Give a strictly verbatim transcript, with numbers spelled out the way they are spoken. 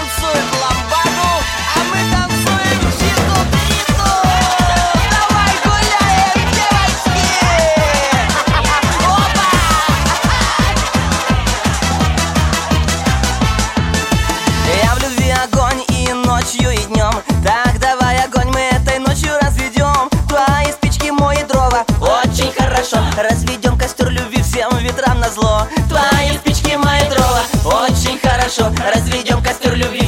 танцует ламбаду, а мы танцуем читу-питу. Давай гуляем, девочки! Опа! Я в любви огонь и ночью, и днем. Так давай огонь мы этой ночью разведем. Твои спички, мои дрова. Очень хорошо. Разведем костер любви всем ветрам назло. Твои спички, мои дрова. Очень хорошо. Разведем костер любви